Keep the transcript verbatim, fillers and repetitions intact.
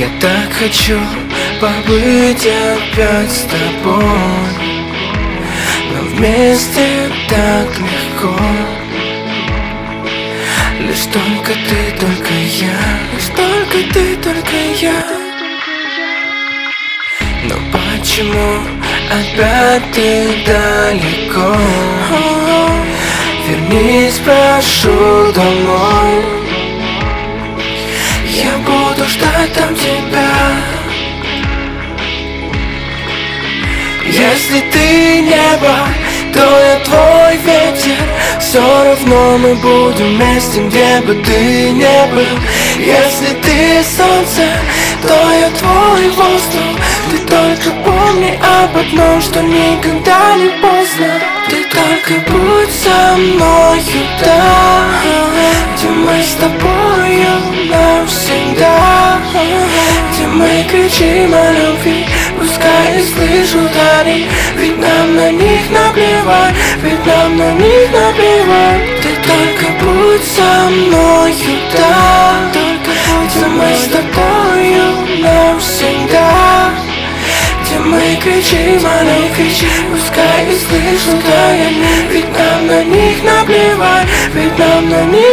Я так хочу побыть опять с тобой, но вместе так легко. Лишь только ты, только я, лишь только ты, только я. Но почему опять ты далеко? Вернись, прошу, домой. Я буду ждать там тебя. Если ты небо, то я твой ветер. Все равно мы будем вместе, где бы ты не был. Если ты солнце, то я твой воздух. Ты только помни об одном, что никогда не поздно. Ты только будь со мною там, где мы с тобою навсегда, где мы кричим о любви, пускай их слышат они. Ведь нам на них наплевать, ведь нам на них наплевать. Ты только будь со мною там, где мы с тобою навсегда, где мы кричим о любви, пускай их слышат они. Ведь нам на них наплевать, ведь нам на них